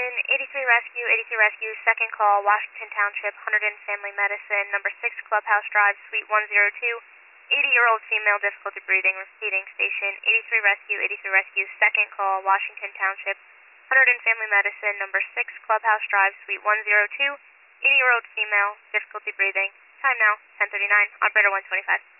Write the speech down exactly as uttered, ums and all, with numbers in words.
Medicine, eighty-three Rescue, eighty-three Rescue, second call, Washington Township, one hundred Family Medicine, number six Clubhouse Drive, Suite one oh two, eighty-year-old female, difficulty breathing, repeating, station, eighty-three Rescue, eighty-three Rescue, second call, Washington Township, one hundred Family Medicine, number six Clubhouse Drive, Suite one oh two, eighty-year-old female, difficulty breathing, time now, ten thirty-nine, operator one twenty-five.